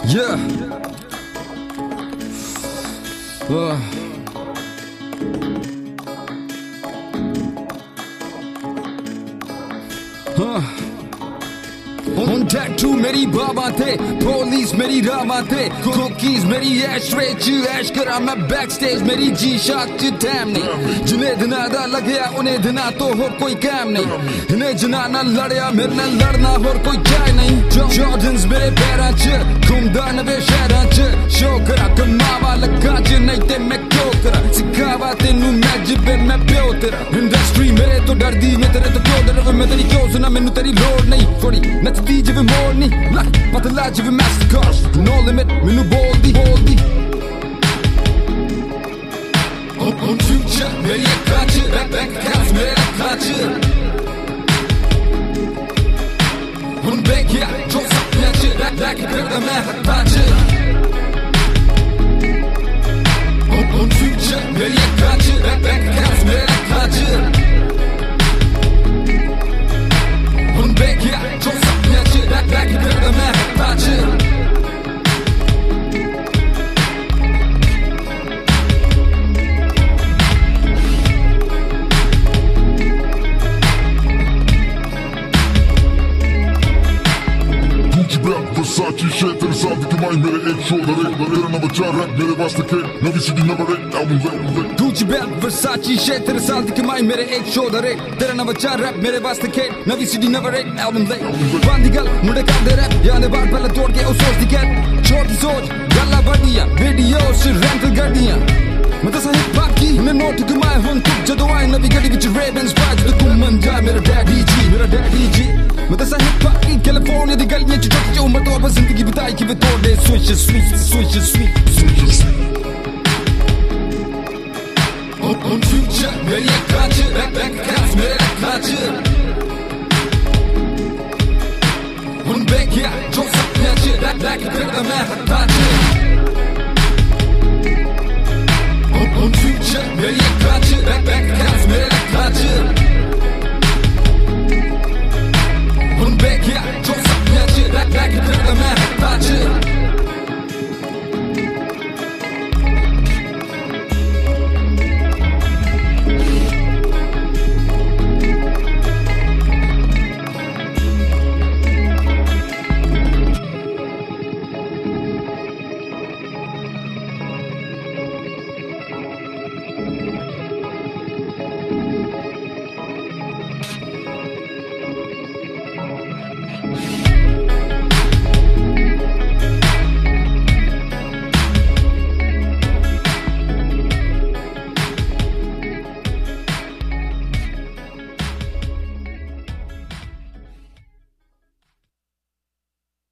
Yeah. On tattoo मेरी बाबा थे, police मेरी रामा थे, कुकीज मेरी एशरे च ऐश करा मैं बैक स्टेज मेरी जी शाक च टैम नहीं, जिन्हें दिना दा लग्या उन्हें दिना तो होर कोई काम नहीं, इन्हें जना ना लड़या मेरे नाल लड़ना होर कोई जाय नहीं, जॉर्डन्स मेरे पैरां च घूमदा नवे शहरां च, शो करा कमावा लगा च नहीं ते मैं क्यों करा, सिखावा तेनू मैं जिबे मैं प्यो तेरा, इंडस्ट्री मेरे तो डरदी मैं तेरे तो क्यों डर, मैं तेरी क्यों सुना मैनू तेरी लोड़ नहीं, थोड़ी नचदी जिवें मोरनी like पतला जिवें Mastercard, no limit मैनू बोलदी on future मेरी अक्खां च bank accounts मेरे अक्खां च हुण बेगिया जो सपने च like करदा मैं हत्थां च on future मेरी अक्खां च bank accounts मेरे अक्खां च हुण बेगिया जो सपने च like करदा मैं हत्थां च Versace shit तेरे साथ कमाई मेरे एक शो दरे तेरा ना बचा रैप मेरे वास्ते के नवी सिटी नंबर 1 album ले Gucci belt Versace shit तेरे साथ कमाई मेरे एक शो दरे तेरा ना बचा रैप मेरे वास्ते के नवी सिटी नंबर 1 album ले बांधी गल मुंडे करदे रैप याने बार पहले तोड़ के उस सोच दी गैट छोटी सोच गल्ला बड़ियां वीडियो से रेंटल गड्डियां मैं तो सही बाकी मैं नोट कमाए हुन तुझ जदों आए नवी गड्डी विच Ray-Bans पाज ते घुमन जा मेरा डैडी जी मैं तो सही बाकी कैलिफोर्निया दी गलियां च चोटी उम्र तो अब जिंदगी बिताई कि वे तोड़ दे switch on future मेरी अक्खां च bank accounts मेरे अक्खां च हुण बेगिया जो सपने च like करदा मैं हत्थां च